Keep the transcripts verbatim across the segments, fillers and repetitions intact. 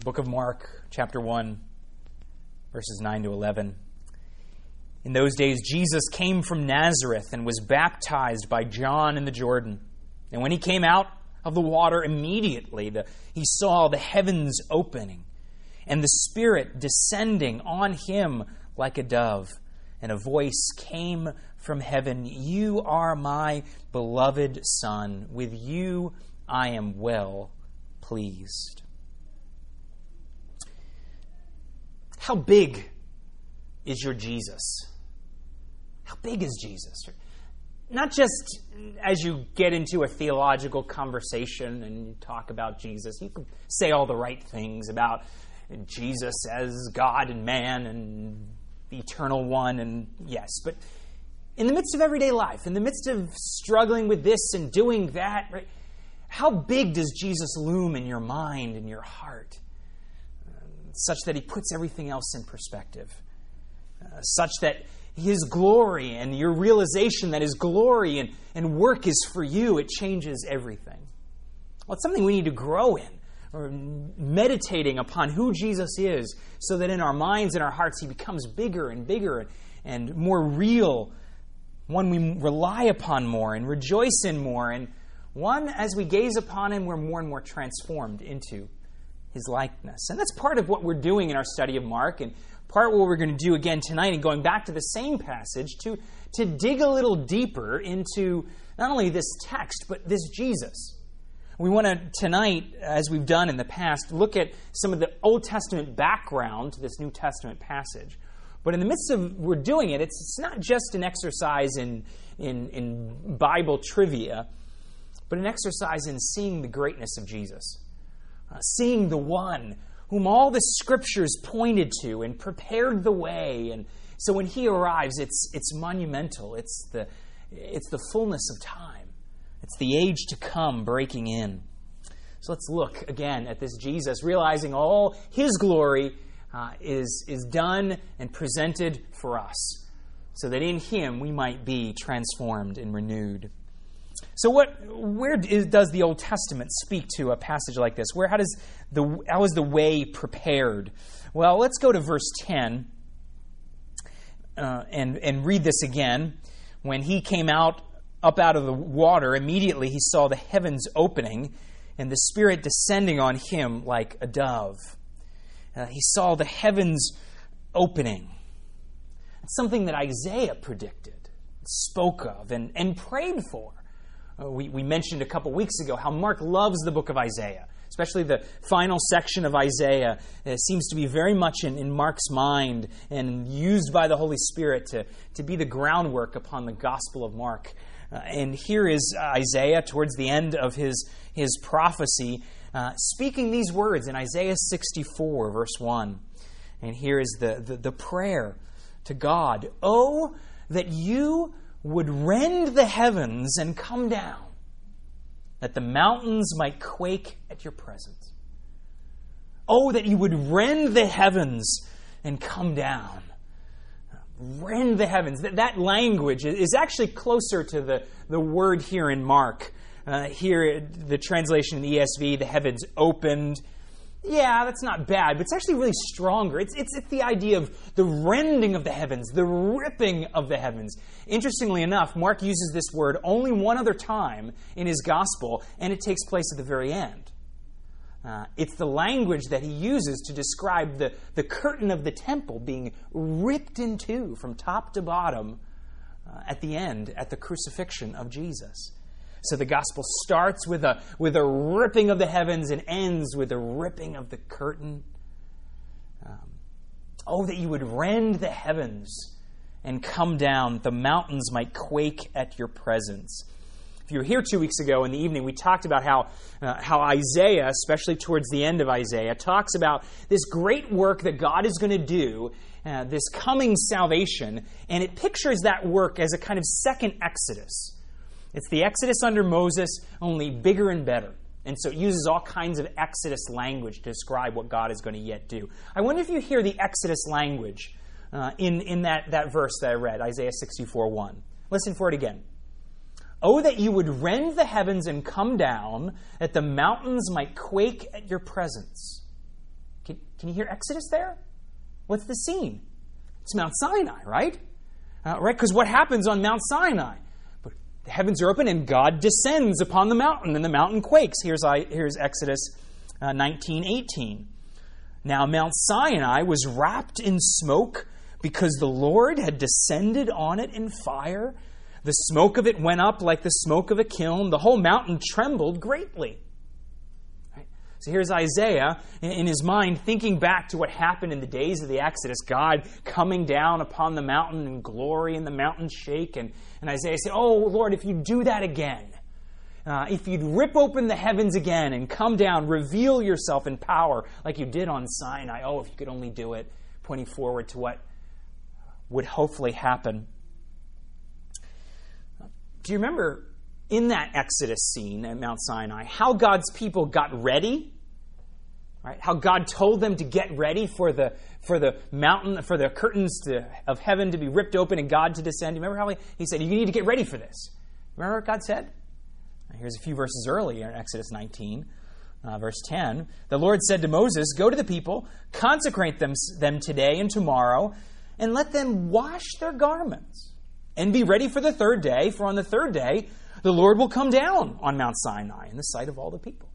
Book of Mark, chapter one, verses nine to eleven. In those days, Jesus came from Nazareth and was baptized by John in the Jordan. And when he came out of the water, immediately the, he saw the heavens opening and the Spirit descending on him like a dove. And a voice came from heaven, "You are my beloved Son. With you I am well pleased." How big is your Jesus? How big is Jesus? Not just as you get into a theological conversation and you talk about Jesus. You can say all the right things about Jesus as God and man and the eternal one, and yes, but in the midst of everyday life, in the midst of struggling with this and doing that, right, how big does Jesus loom in your mind and your heart? Such that he puts everything else in perspective. Uh, such that his glory and your realization that his glory and, and work is for you, it changes everything. Well, it's something we need to grow in, or meditating upon who Jesus is, so that in our minds and our hearts he becomes bigger and bigger and more real, one we rely upon more and rejoice in more, and one, as we gaze upon him, we're more and more transformed into his likeness. And that's part of what we're doing in our study of Mark, and part of what we're going to do again tonight, and going back to the same passage to, to dig a little deeper into not only this text, but this Jesus. We want to, tonight, as we've done in the past, look at some of the Old Testament background to this New Testament passage. But in the midst of we're doing it, it's, it's not just an exercise in, in, in Bible trivia, but an exercise in seeing the greatness of Jesus. Uh, seeing the one whom all the Scriptures pointed to and prepared the way. And so when he arrives, it's it's monumental. It's the, it's the fullness of time. It's the age to come breaking in. So let's look again at this Jesus, realizing all his glory uh, is, is done and presented for us, so that in him we might be transformed and renewed. So what? Where is, does the Old Testament speak to a passage like this? Where? How does the how is the way prepared? Well, let's go to verse ten uh, and and read this again. When he came out up out of the water, immediately he saw the heavens opening and the Spirit descending on him like a dove. Uh, he saw the heavens opening. It's something that Isaiah predicted, spoke of, and, and prayed for. Uh, we, we mentioned a couple weeks ago how Mark loves the book of Isaiah, especially the final section of Isaiah. It seems to be very much in, in Mark's mind and used by the Holy Spirit to, to be the groundwork upon the Gospel of Mark. Uh, and here is Isaiah towards the end of his, his prophecy, uh, speaking these words in Isaiah sixty-four, verse one. And here is the, the, the prayer to God. "Oh, that you would rend the heavens and come down, that the mountains might quake at your presence." Oh, that you would rend the heavens and come down. Rend the heavens. That, that language is actually closer to the, the word here in Mark. Uh, here, the translation in the E S V, the heavens opened. Yeah, that's not bad, but it's actually really stronger. It's, it's, it's the idea of the rending of the heavens, the ripping of the heavens. Interestingly enough, Mark uses this word only one other time in his gospel, and it takes place at the very end. Uh, it's the language that he uses to describe the, the curtain of the temple being ripped in two from top to bottom uh, at the end, at the crucifixion of Jesus. So the gospel starts with a with a ripping of the heavens and ends with a ripping of the curtain. Um, oh, that you would rend the heavens and come down, the mountains might quake at your presence. If you were here two weeks ago in the evening, we talked about how uh, how Isaiah, especially towards the end of Isaiah, talks about this great work that God is going to do, uh, this coming salvation, and it pictures that work as a kind of second Exodus. It's the Exodus under Moses, only bigger and better. And so it uses all kinds of Exodus language to describe what God is going to yet do. I wonder if you hear the Exodus language uh, in, in that, that verse that I read, Isaiah sixty-four one. Listen for it again. Oh, that you would rend the heavens and come down, that the mountains might quake at your presence. Can, can you hear Exodus there? What's the scene? It's Mount Sinai, right? Uh, right, because what happens on Mount Sinai? The heavens are open and God descends upon the mountain and the mountain quakes. Here's, I, here's Exodus uh, nineteen eighteen. Now Mount Sinai was wrapped in smoke because the Lord had descended on it in fire. The smoke of it went up like the smoke of a kiln. The whole mountain trembled greatly. Right? So here's Isaiah in his mind thinking back to what happened in the days of the Exodus. God coming down upon the mountain in glory and the mountain shake. And, and Isaiah said, oh, Lord, if you do that again, uh, if you'd rip open the heavens again and come down, reveal yourself in power like you did on Sinai. Oh, if you could only do it, pointing forward to what would hopefully happen. Do you remember in that Exodus scene at Mount Sinai, how God's people got ready? Right? How God told them to get ready for the for the mountain, for the curtains to, of heaven to be ripped open and God to descend. You remember how he, he said, you need to get ready for this. Remember what God said? Here's a few verses earlier in Exodus nineteen, uh, verse ten. The Lord said to Moses, go to the people, consecrate them, them today and tomorrow, and let them wash their garments. And be ready for the third day, for on the third day, the Lord will come down on Mount Sinai in the sight of all the people.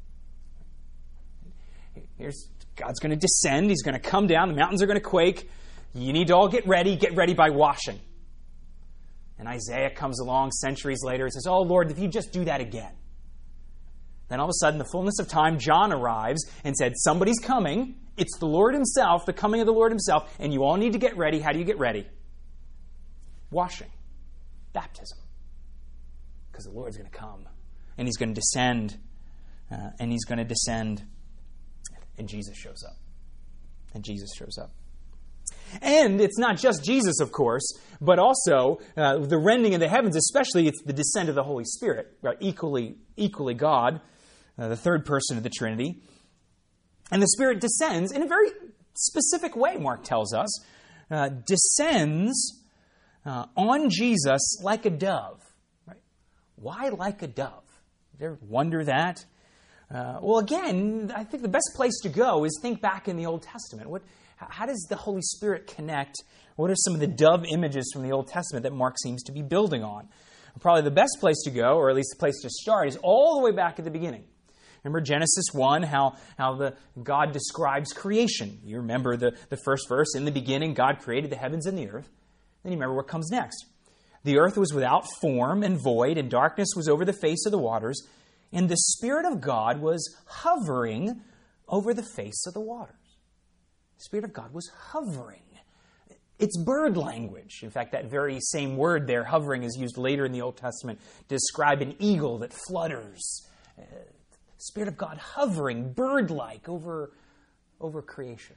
Here's God's going to descend. He's going to come down. The mountains are going to quake. You need to all get ready. Get ready by washing. And Isaiah comes along centuries later and says, oh, Lord, if you just do that again. Then all of a sudden, the fullness of time, John arrives and said, somebody's coming. It's the Lord himself, the coming of the Lord himself, and you all need to get ready. How do you get ready? Washing. Baptism. Because the Lord's going to come. And he's going to descend. Uh, and he's going to descend. And Jesus shows up. And Jesus shows up. And it's not just Jesus, of course, but also uh, the rending of the heavens, especially it's the descent of the Holy Spirit, right? equally, equally God, uh, the third person of the Trinity. And the Spirit descends in a very specific way, Mark tells us, uh, descends uh, on Jesus like a dove. Right? Why like a dove? Did you ever wonder that? Uh, well, again, I think the best place to go is think back in the Old Testament. What, how does the Holy Spirit connect? What are some of the dove images from the Old Testament that Mark seems to be building on? Probably the best place to go, or at least the place to start, is all the way back at the beginning. Remember Genesis one, how, how the God describes creation. You remember the, the first verse, in the beginning God created the heavens and the earth. Then you remember what comes next. The earth was without form and void, and darkness was over the face of the waters, and the Spirit of God was hovering over the face of the waters. The Spirit of God was hovering. It's bird language. In fact, that very same word there, hovering, is used later in the Old Testament to describe an eagle that flutters. Uh, Spirit of God hovering, bird-like, over, over creation.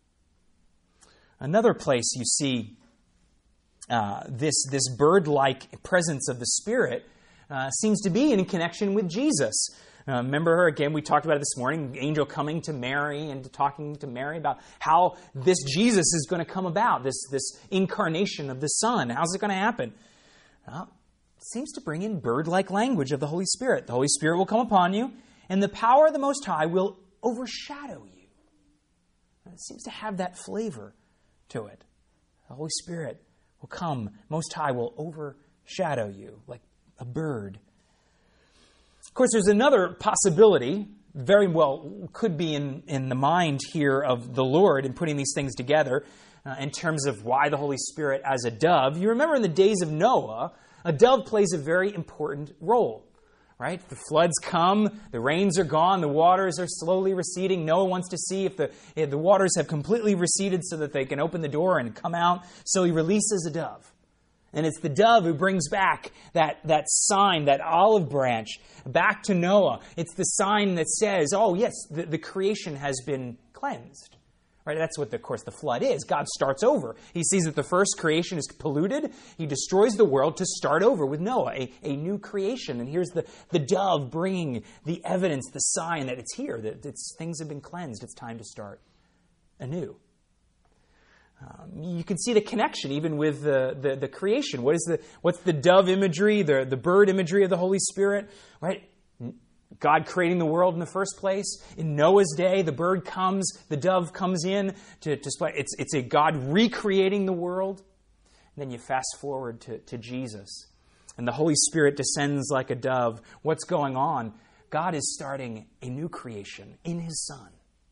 Another place you see uh, this, this bird-like presence of the Spirit uh, seems to be in connection with Jesus. Uh, remember, again, we talked about it this morning, the angel coming to Mary and talking to Mary about how this Jesus is going to come about, this, this incarnation of the Son. How's it going to happen? Well, it seems to bring in bird-like language of the Holy Spirit. The Holy Spirit will come upon you, and the power of the Most High will overshadow you. And it seems to have that flavor to it. The Holy Spirit will come, Most High will overshadow you like a bird. Of course, there's another possibility, very well could be in, in the mind here of the Lord in putting these things together uh, in terms of why the Holy Spirit as a dove. You remember in the days of Noah, a dove plays a very important role, right? The floods come, the rains are gone, the waters are slowly receding. Noah wants to see if the, if the waters have completely receded so that they can open the door and come out. So he releases a dove. And it's the dove who brings back that, that sign, that olive branch, back to Noah. It's the sign that says, oh, yes, the, the creation has been cleansed. Right? That's what, the, of course, the flood is. God starts over. He sees that the first creation is polluted. He destroys the world to start over with Noah, a, a new creation. And here's the, the dove bringing the evidence, the sign that it's here, that it's, things have been cleansed. It's time to start anew. Um, you can see the connection even with the, the, the creation. What is the what's the dove imagery, the, the bird imagery of the Holy Spirit? Right? God creating the world in the first place. In Noah's day, the bird comes, the dove comes in to, to spread. It's, it's a God recreating the world. And then you fast forward to, to Jesus, and the Holy Spirit descends like a dove. What's going on? God is starting a new creation in His Son.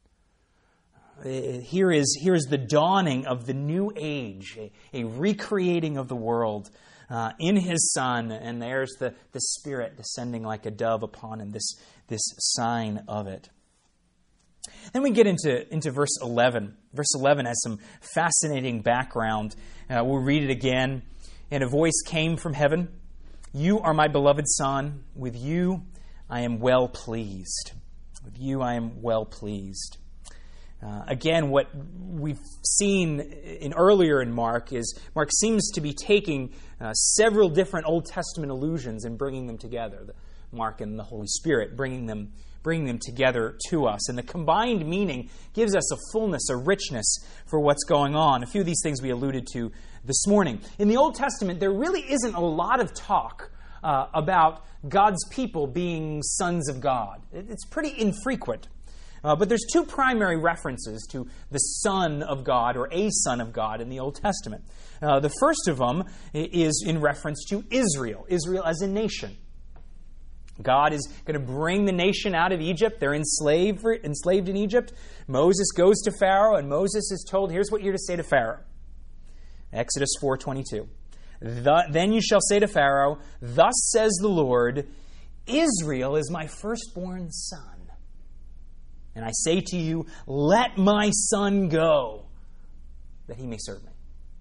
Uh, here is, here is the dawning of the new age, a, a recreating of the world uh, in His Son, and there's the, the Spirit descending like a dove upon Him, this, this sign of it. Then we get into, into verse eleven. Verse eleven has some fascinating background. Uh, we'll read it again. And a voice came from heaven. You are my beloved Son. With you I am well pleased. With you I am well pleased. Uh, again, what we've seen in earlier in Mark is Mark seems to be taking uh, several different Old Testament allusions and bringing them together. The, Mark and the Holy Spirit, bringing them, bringing them together to us. And the combined meaning gives us a fullness, a richness for what's going on. A few of these things we alluded to this morning. In the Old Testament, there really isn't a lot of talk uh, about God's people being sons of God. It's pretty infrequent. Uh, but there's two primary references to the Son of God or a Son of God in the Old Testament. Uh, the first of them is in reference to Israel, Israel as a nation. God is going to bring the nation out of Egypt. They're enslaved, enslaved in Egypt. Moses goes to Pharaoh, and Moses is told, here's what you're to say to Pharaoh. Exodus four twenty-two. Then you shall say to Pharaoh, thus says the Lord, Israel is my firstborn son. And I say to you, let my son go, that he may serve me.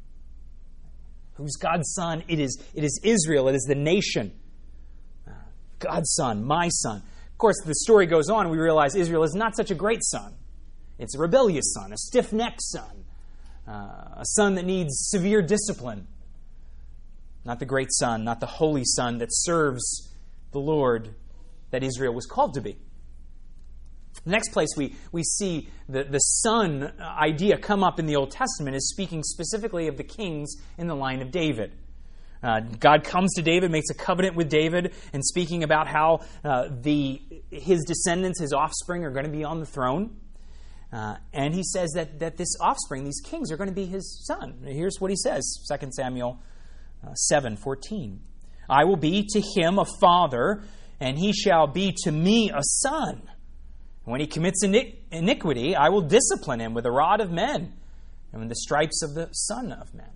Who's God's son? It is, it is Israel. It is the nation. God's son, my son. Of course, the story goes on, and we realize Israel is not such a great son. It's a rebellious son, a stiff-necked son, uh, a son that needs severe discipline. Not the great son, not the holy son that serves the Lord that Israel was called to be. The next place we, we see the, the son idea come up in the Old Testament is speaking specifically of the kings in the line of David. Uh, God comes to David, makes a covenant with David, and speaking about how uh, the his descendants, his offspring, are going to be on the throne. Uh, and he says that, that this offspring, these kings, are going to be his son. Here's what he says, Second Samuel uh, seven fourteen. I will be to him a father, and he shall be to me a son. And when he commits iniquity, I will discipline him with the rod of men and with the stripes of the Son of men.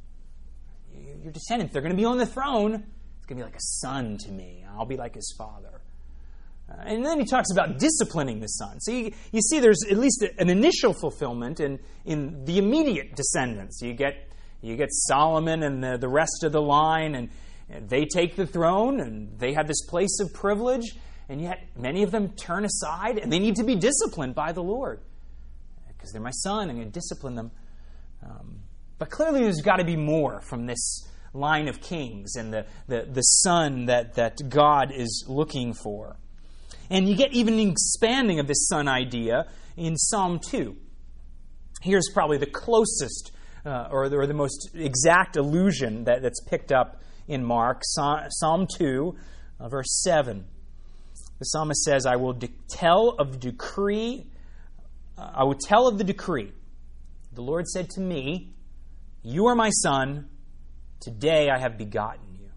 Your descendants, they're going to be on the throne. It's going to be like a son to me. I'll be like his father. Uh, and then he talks about disciplining the son. So you, you see there's at least an initial fulfillment in, in the immediate descendants. You get you get Solomon and the, the rest of the line, and, and they take the throne, and they have this place of privilege, and yet many of them turn aside, and they need to be disciplined by the Lord. Because they're my son, I'm going to discipline them. Um, but clearly there's got to be more from this line of kings and the, the, the son that, that God is looking for. And you get even an expanding of this son idea in Psalm two. Here's probably the closest uh, or, the, or the most exact allusion that, that's picked up in Mark. Psalm two, uh, verse seven. The psalmist says, I will de- tell of the decree, uh, I will tell of the decree. The Lord said to me, you are my son, today I have begotten you.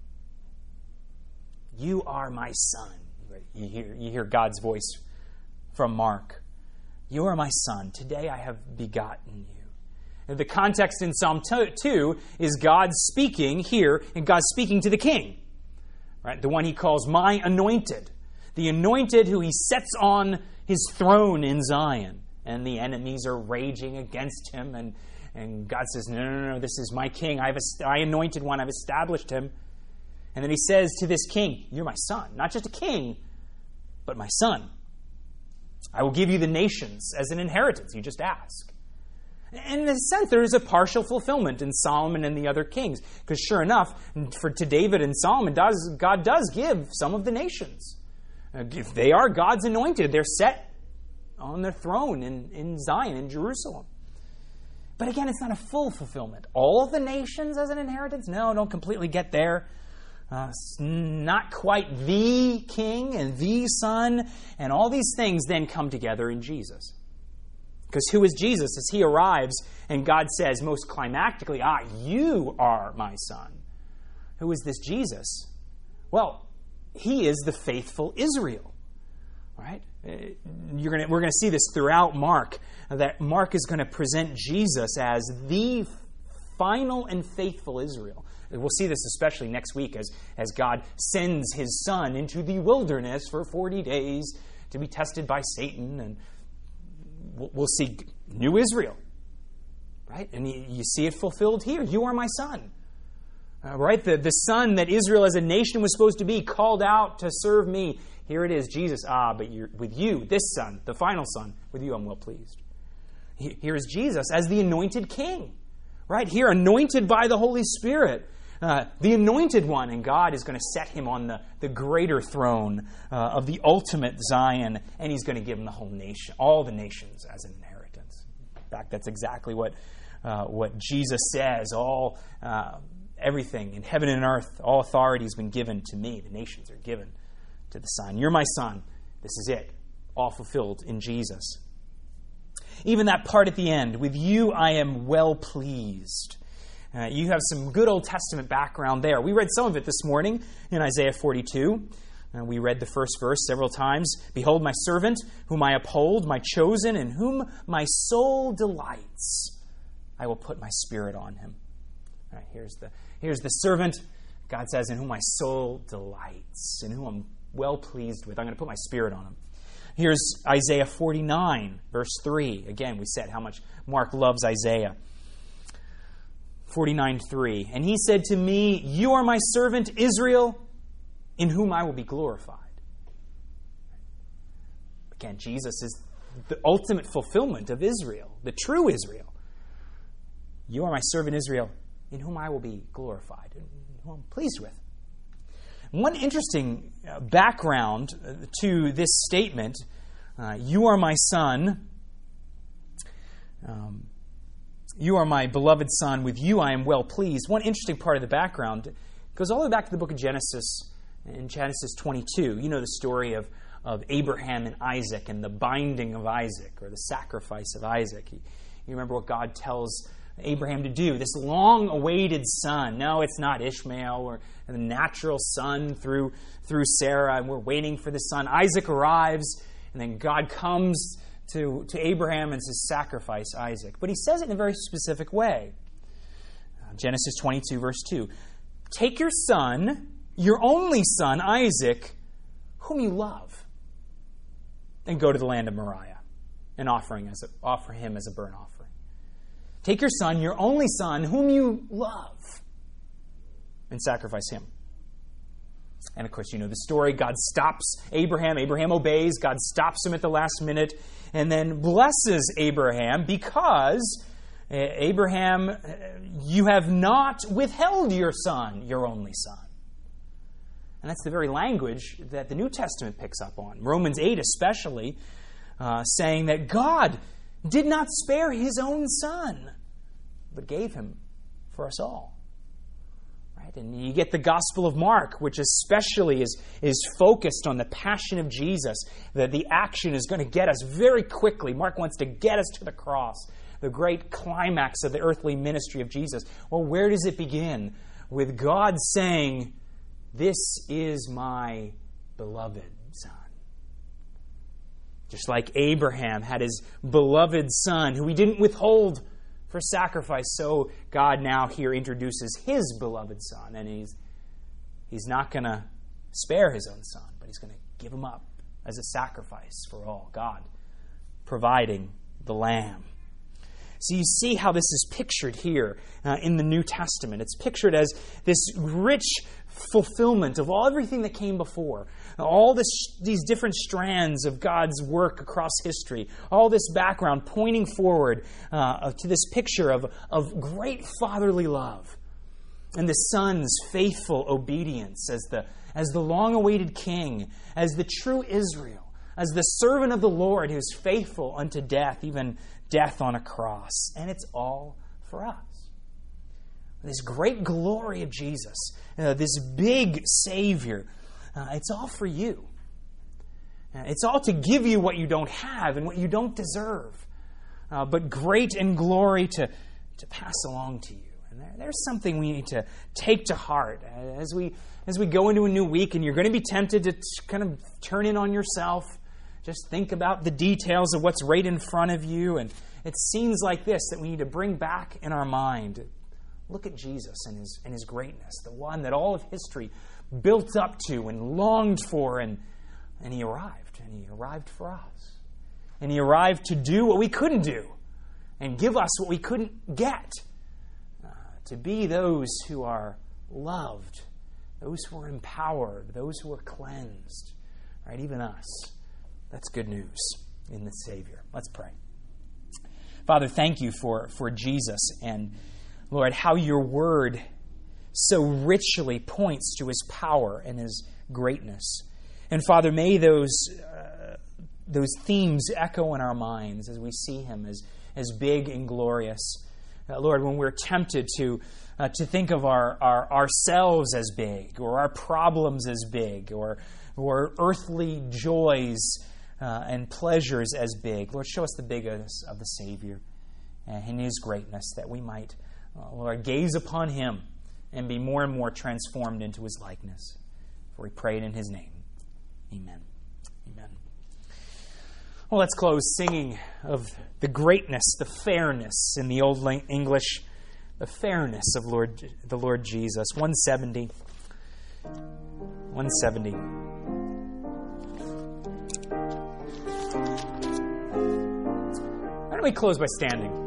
You are my son. You hear, you hear God's voice from Mark. You are my son. Today I have begotten you. And the context in Psalm two is God speaking here, and God speaking to the king, right? The one he calls my anointed. The anointed who he sets on his throne in Zion. And the enemies are raging against him, and And God says, no, no, no, this is my king. I've I anointed one. I've established him. And then he says to this king, you're my son. Not just a king, but my son. I will give you the nations as an inheritance. You just ask. And in a sense, there is a partial fulfillment in Solomon and the other kings. Because sure enough, for to David and Solomon, does, God does give some of the nations. If they are God's anointed, they're set on their throne in, in Zion, in Jerusalem. But again, it's not a full fulfillment. All the nations as an inheritance? No, don't completely get there. uh, not quite the king and the son, and all these things then come together in Jesus. Because who is Jesus as he arrives and God says most climactically, ah, you are my son. Who is this Jesus? Well, he is the faithful Israel. Right? You're gonna, we're going to see this throughout Mark, that Mark is going to present Jesus as the final and faithful Israel. We'll see this especially next week as, as God sends his son into the wilderness for forty days to be tested by Satan, and we'll, we'll see new Israel. Right? And you, you see it fulfilled here. You are my son. Uh, right? The, the son that Israel as a nation was supposed to be, called out to serve me. Here it is, Jesus. Ah, but you're, with you, this son, the final son, with you I'm well pleased. Here is Jesus as the anointed king. Right? Here, anointed by the Holy Spirit. Uh, the anointed one. And God is going to set him on the, the greater throne uh, of the ultimate Zion. And he's going to give him the whole nation, all the nations as an inheritance. In fact, that's exactly what, uh, what Jesus says. All... Uh, Everything in heaven and earth, all authority has been given to me. The nations are given to the Son. You're my son. This is it. All fulfilled in Jesus. Even that part at the end, with you I am well pleased. Uh, you have some good Old Testament background there. We read some of it this morning in Isaiah forty-two. Uh, we read the first verse several times. Behold my servant, whom I uphold, my chosen, in whom my soul delights. I will put my spirit on him. All right, here's the here's the servant. God says, in whom my soul delights, in whom I'm well pleased with. I'm going to put my spirit on him. Here's Isaiah forty-nine, verse three. Again, we said how much Mark loves Isaiah. forty-nine three. And he said to me, you are my servant Israel, in whom I will be glorified. Again, Jesus is the ultimate fulfillment of Israel, the true Israel. You are my servant Israel, in whom I will be glorified, and whom I'm pleased with. One interesting background to this statement, uh, you are my son, um, you are my beloved son, with you I am well pleased. One interesting part of the background goes all the way back to the book of Genesis, in Genesis twenty-two. You know the story of, of Abraham and Isaac and the binding of Isaac, or the sacrifice of Isaac. You remember what God tells Abraham to do, this long-awaited son. No, it's not Ishmael or the natural son through, through Sarah, and we're waiting for the son. Isaac arrives, and then God comes to, to Abraham and says, sacrifice Isaac. But he says it in a very specific way. Genesis twenty-two, verse two. Take your son, your only son, Isaac, whom you love, and go to the land of Moriah and offering as a, offer him as a burnt offering. Take your son, your only son, whom you love, and sacrifice him. And of course, you know the story. God stops Abraham. Abraham obeys. God stops him at the last minute and then blesses Abraham because, Abraham, you have not withheld your son, your only son. And that's the very language that the New Testament picks up on. Romans eight especially, uh, saying that God did not spare his own son, but gave him for us all. Right? And you get the Gospel of Mark, which especially is, is focused on the passion of Jesus, that the action is going to get us very quickly. Mark wants to get us to the cross, the great climax of the earthly ministry of Jesus. Well, where does it begin? With God saying, this is my beloved son. Just like Abraham had his beloved son, who he didn't withhold for sacrifice, so God now here introduces his beloved son. And he's, he's not going to spare his own son, but he's going to give him up as a sacrifice for all. God providing the lamb. So you see how this is pictured here uh, in the New Testament. It's pictured as this rich fulfillment of all everything that came before. All this, these different strands of God's work across history. All this background pointing forward uh, to this picture of, of great fatherly love. And the Son's faithful obedience as the, as the long-awaited King, as the true Israel, as the servant of the Lord who's faithful unto death, even death on a cross. And it's all for us. this great glory of Jesus, uh, this big Savior, uh, it's all for you. Uh, it's all to give you what you don't have and what you don't deserve, uh, but great in glory to, to pass along to you. And there, there's something we need to take to heart as we as we go into a new week, and you're going to be tempted to t- kind of turn in on yourself. Just think about the details of what's right in front of you, and it's scenes like this that we need to bring back in our mind. Look at Jesus and his and his greatness, the one that all of history built up to and longed for, and and he arrived, and he arrived for us. And he arrived to do what we couldn't do and give us what we couldn't get, uh, to be those who are loved, those who are empowered, those who are cleansed, right? Even us. That's good news in the Savior. Let's pray. Father, thank you for, for Jesus, and Lord, how your word so richly points to his power and his greatness. And Father, may those uh, those themes echo in our minds as we see him as, as big and glorious. Uh, Lord, when we're tempted to uh, to think of our, our ourselves as big, or our problems as big, or or earthly joys uh, and pleasures as big, Lord, show us the bigness of the Savior and his greatness, that we might, uh, Lord, gaze upon him and be more and more transformed into his likeness. For we pray it in his name. Amen. Amen. Well, let's close singing of the greatness, the fairness in the Old English, the fairness of Lord, the Lord Jesus. one seventy. one seventy. Why don't we close by standing?